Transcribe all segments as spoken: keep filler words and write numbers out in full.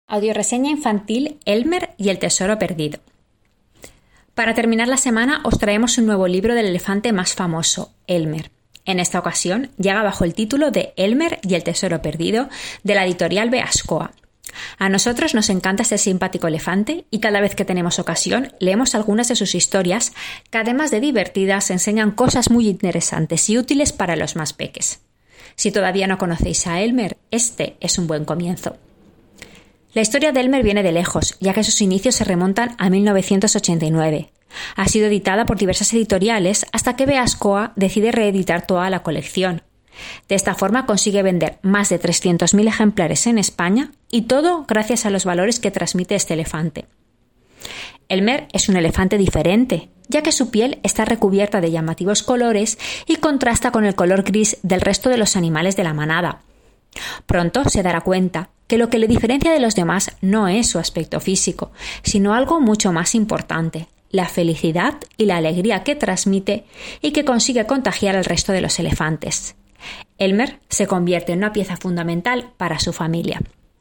Audioreseña infantil Elmer y el tesoro perdido. Para terminar la semana os traemos un nuevo libro del elefante más famoso, Elmer. En esta ocasión llega bajo el título de Elmer y el tesoro perdido de la editorial Beaskoa. A nosotros nos encanta este simpático elefante y cada vez que tenemos ocasión leemos algunas de sus historias que además de divertidas enseñan cosas muy interesantes y útiles para los más peques. Si todavía no conocéis a Elmer, este es un buen comienzo. La historia de Elmer viene de lejos, ya que sus inicios se remontan a mil novecientos ochenta y nueve. Ha sido editada por diversas editoriales hasta que Beaskoa decide reeditar toda la colección. De esta forma consigue vender más de trescientos mil ejemplares en España y todo gracias a los valores que transmite este elefante. Elmer es un elefante diferente, ya que su piel está recubierta de llamativos colores y contrasta con el color gris del resto de los animales de la manada. Pronto se dará cuenta que lo que le diferencia de los demás no es su aspecto físico, sino algo mucho más importante, la felicidad y la alegría que transmite y que consigue contagiar al resto de los elefantes. Elmer se convierte en una pieza fundamental para su familia.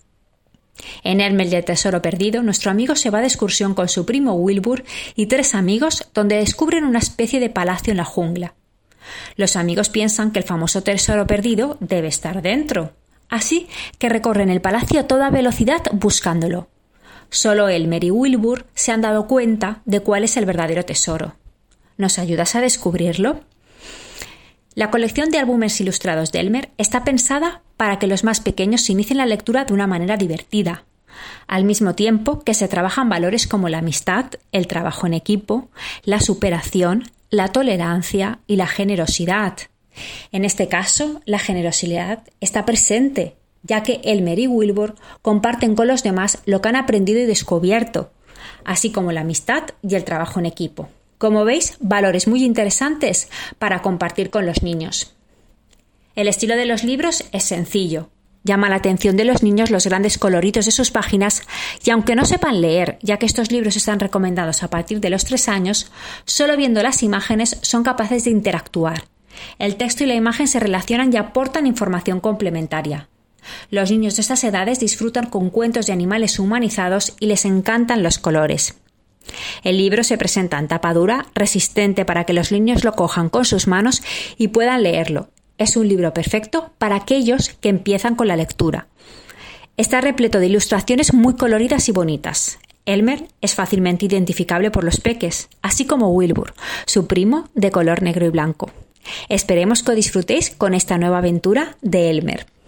En Elmer y el tesoro perdido, nuestro amigo se va de excursión con su primo Wilbur y tres amigos donde descubren una especie de palacio en la jungla. Los amigos piensan que el famoso tesoro perdido debe estar dentro, así que recorren el palacio a toda velocidad buscándolo. Solo Elmer y Wilbur se han dado cuenta de cuál es el verdadero tesoro. ¿Nos ayudas a descubrirlo? La colección de álbumes ilustrados de Elmer está pensada para que los más pequeños inicien la lectura de una manera divertida, al mismo tiempo que se trabajan valores como la amistad, el trabajo en equipo, la superación, la tolerancia y la generosidad. En este caso, la generosidad está presente, ya que Elmer y Wilbur comparten con los demás lo que han aprendido y descubierto, así como la amistad y el trabajo en equipo. Como veis, valores muy interesantes para compartir con los niños. El estilo de los libros es sencillo. Llama la atención de los niños los grandes coloritos de sus páginas y aunque no sepan leer, ya que estos libros están recomendados a partir de los tres años, solo viendo las imágenes son capaces de interactuar. El texto y la imagen se relacionan y aportan información complementaria. Los niños de estas edades disfrutan con cuentos de animales humanizados y les encantan los colores. El libro se presenta en tapa dura, resistente para que los niños lo cojan con sus manos y puedan leerlo. Es un libro perfecto para aquellos que empiezan con la lectura. Está repleto de ilustraciones muy coloridas y bonitas. Elmer es fácilmente identificable por los peques, así como Wilbur, su primo de color negro y blanco. Esperemos que disfrutéis con esta nueva aventura de Elmer.